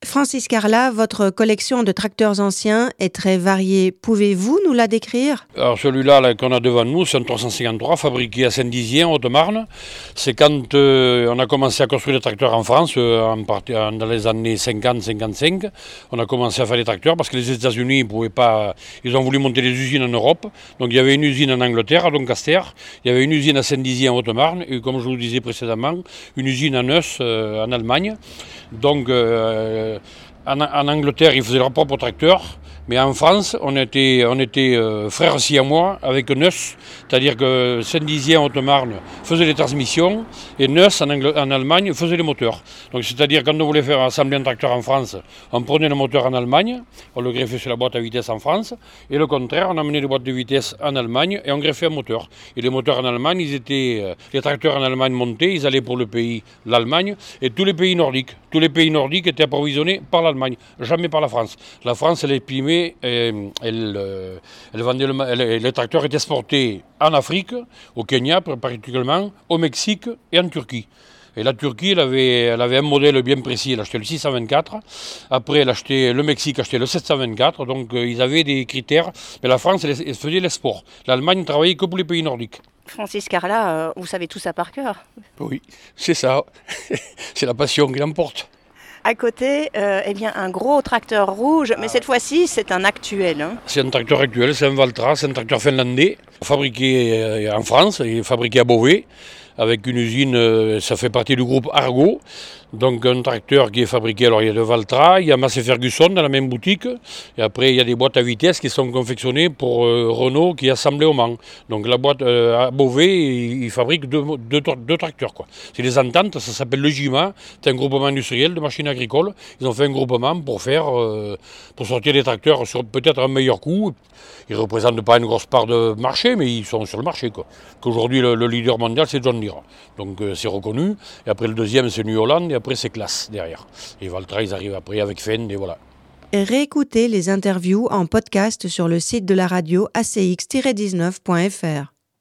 Francis Carla, votre collection de tracteurs anciens est très variée. Pouvez-vous nous la décrire ? Alors celui-là qu'on a devant nous, c'est un 353 fabriqué à Saint-Dizier, en Haute-Marne. C'est quand on a commencé à construire des tracteurs en France, dans les années 50-55. On a commencé à faire des tracteurs parce que les États-Unis ils ont voulu monter des usines en Europe. Donc il y avait une usine en Angleterre, à Doncaster. Il y avait une usine à Saint-Dizier, en Haute-Marne. Et comme je vous le disais précédemment, une usine à Neuss, en Allemagne. Donc en Angleterre, ils faisaient leur propre tracteur, mais en France, on était frères siamois avec Neuss, c'est-à-dire que Saint-Dizier en Haute-Marne faisait les transmissions et Neuss en Allemagne faisait les moteurs. Donc c'est-à-dire quand on voulait faire assembler un tracteur en France, on prenait le moteur en Allemagne, on le greffait sur la boîte à vitesse en France, et le contraire, on amenait les boîtes de vitesse en Allemagne et on greffait un moteur. Et les moteurs en Allemagne, les tracteurs en Allemagne montaient, ils allaient pour le pays, l'Allemagne, et tous les pays nordiques. Tous les pays nordiques étaient approvisionnés par l'Allemagne, jamais par la France. La France, elle épimait, elle vendait les tracteurs étaient exportés en Afrique, au Kenya particulièrement, au Mexique et en Turquie. Et la Turquie, elle avait un modèle bien précis, elle achetait le 624. Après, le Mexique achetait le 724. Donc, ils avaient des critères. Mais la France, elle faisait l'export. L'Allemagne travaillait que pour les pays nordiques. Francis Carla, vous savez tout ça par cœur. Oui, c'est ça. C'est la passion qui l'emporte. À côté, un gros tracteur rouge, mais cette fois-ci, c'est un actuel. C'est un tracteur actuel, c'est un Valtra, c'est un tracteur finlandais, fabriqué en France et fabriqué à Beauvais, avec une usine, ça fait partie du groupe Argo. Donc un tracteur qui est fabriqué, alors il y a le Valtra, il y a Massey Ferguson dans la même boutique, et après il y a des boîtes à vitesse qui sont confectionnées pour Renault qui est assemblée au Mans. Donc la boîte à Beauvais, ils fabriquent deux tracteurs, quoi. C'est des ententes, ça s'appelle le GIMA, c'est un groupement industriel de machines agricoles. Ils ont fait un groupement pour sortir des tracteurs sur peut-être un meilleur coût. Ils ne représentent pas une grosse part de marché, mais ils sont sur le marché, quoi. Qu'aujourd'hui le leader mondial c'est John Deere. Donc c'est reconnu. Et après le deuxième c'est New Holland. Et après, c'est Classe derrière. Et Valtra, ils arrivent après avec Fendt, et voilà. Réécoutez les interviews en podcast sur le site de la radio acx-19.fr.